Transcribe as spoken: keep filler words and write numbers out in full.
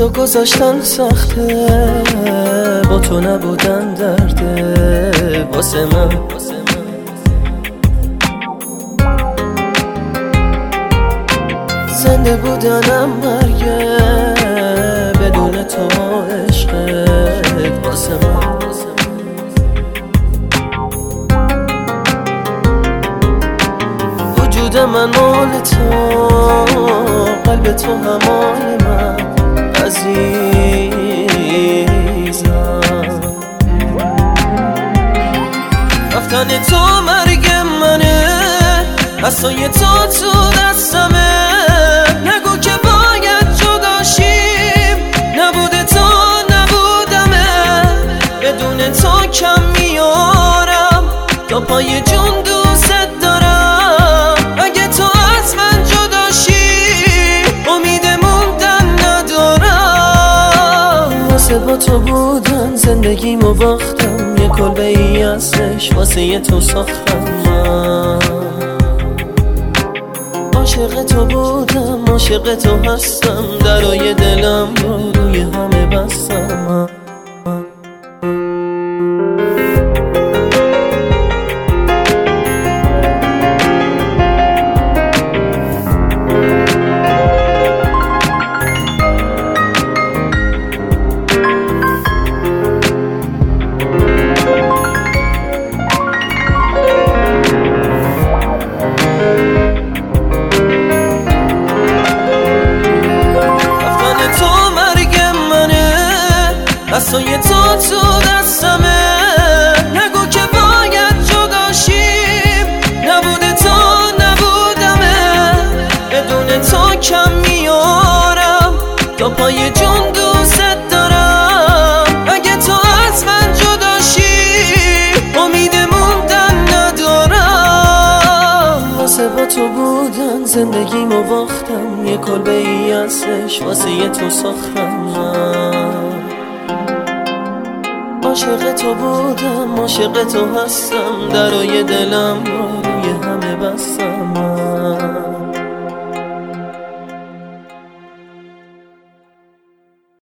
تو گذاشتن سخته، با تو نبودن درده واسه من. زنده بودنم مرگه، بدون تو عشقت واسه من. وجود من مال تو، قلب تو همال من عزیزم. رفتن تو مرگ منه، دستای تو تو دستمه. نگو که باید جدا شیم، نبوده تو نبودمه. بدون تو کم میارم، تا پای جون دوست دارم. اگه تو از من جدا شی، امید موندن ندارم. واسه با تو بودن زندگیمو باختم، یه کلبه ای ازش واسه یه تو ساختم. من عاشق تو بودم، عاشق تو هستم، درای دلم رو روی همه بستم. دستای تو تو دستمه. نگو که باید جدا شیم، نبوده تو نبودمه. بدون تو کم میارم، تا پای جون دوست دارم. اگه تو از من جدا شی، امید موندن ندارم. واسه با تو بودن زندگیمو باختم، یه کلبه ای ازش واسه یه تو ساختم. عاشق تو بودم، عاشق تو هستم، درای دلم رو روی همه بستم.